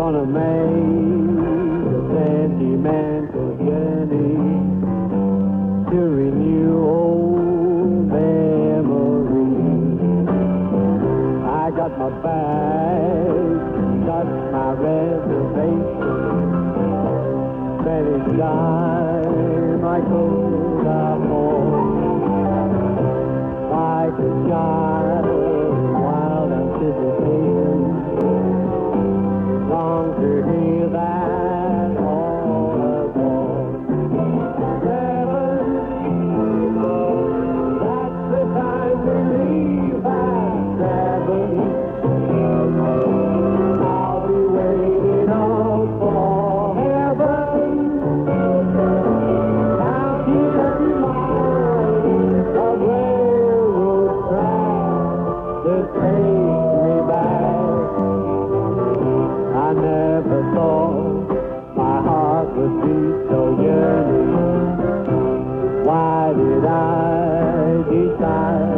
gonna make a sentimental journey to renew old memories. I got my bags, got my reservation. Many time I could afford like a child in wild anticipation. Long to hear that all aboard. Heaven, that's the time we leave at 7. I'll be waiting out for heaven. Counting every mile of railroad track that takes me back. I never thought my heart would beat so yearning. Why did I decide